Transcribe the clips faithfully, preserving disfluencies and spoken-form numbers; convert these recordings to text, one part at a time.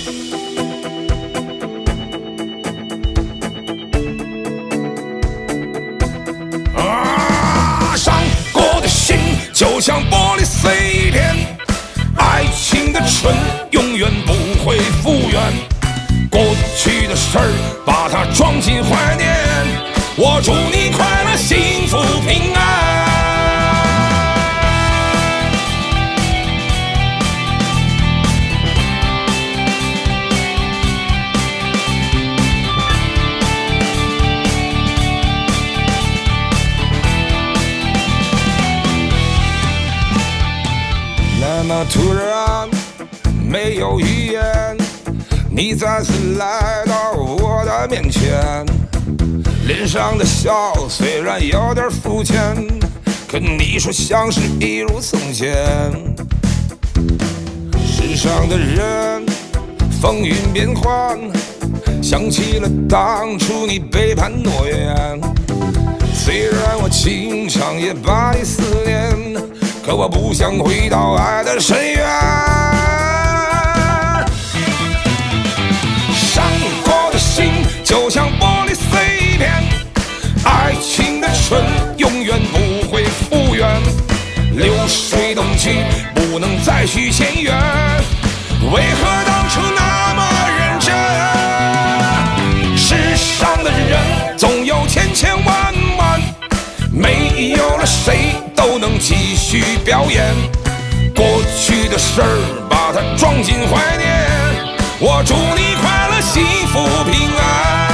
啊，伤过的心就像玻璃碎片，爱情的纯永远不会复原。过去的事儿，把它装进怀念。我祝你快乐、幸福、平安。那么突然，没有语言，你再次来到我的面前，脸上的笑虽然有点肤浅，可你说像是一如从前。世上的人风云变幻，想起了当初你背叛诺言。虽然我经常也把你思念，可我不想回到爱的深渊。伤过的心就像玻璃碎片，爱情的纯永远不会复原。流水动去，不能再续前缘，为何当初那么认真？世上的人总有千千万万，没有了谁都能继续表演。过去的事儿，把它装进怀念。我祝你快乐、幸福、平安。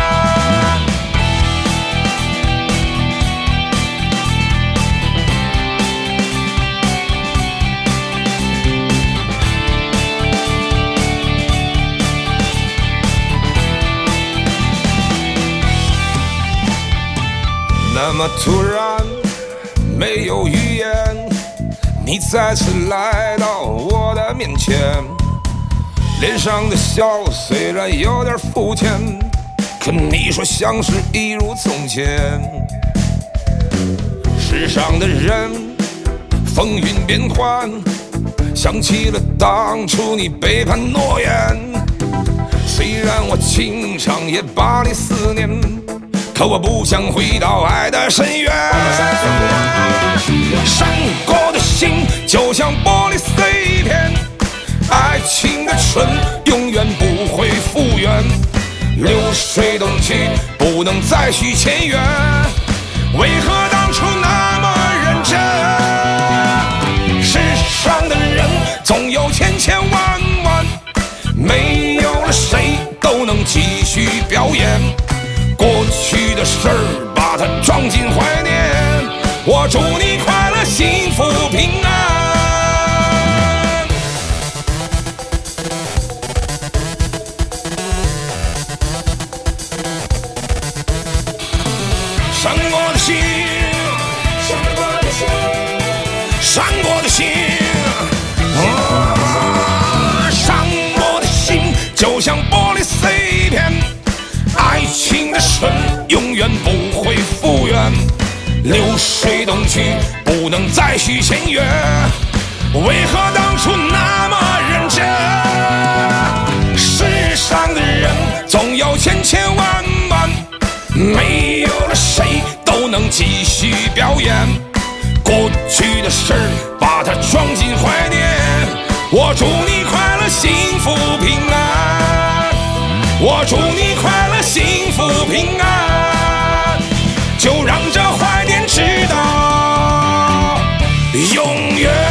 那么突然，没有语言，你再次来到我的面前，脸上的笑虽然有点肤浅，可你说像是一如从前。世上的人风云变幻，想起了当初你背叛诺言。虽然我经常也把你思念，可我不想回到爱的深渊。伤过的心就像玻璃碎片，爱情的纯永远不会复原。流水动去，不能再续前缘，为何当初那么认真？世上的人总有千千万万，没有了谁都能继续表演。过去的事儿，把它装进怀念。我祝你快乐、幸福、平安。伤过的心，伤过的心，伤过的心，啊，伤过的心就像玻璃碎片。爱情的纯永远不会复原，流水动去，不能再续前缘，为何当初那么认真？世上的人总有千千万万，没有了谁都能继续表演。过去的事儿，把它装进怀念。我祝你快乐、幸福、平安。我祝你快乐、幸福、平安，就让这怀念直到永远。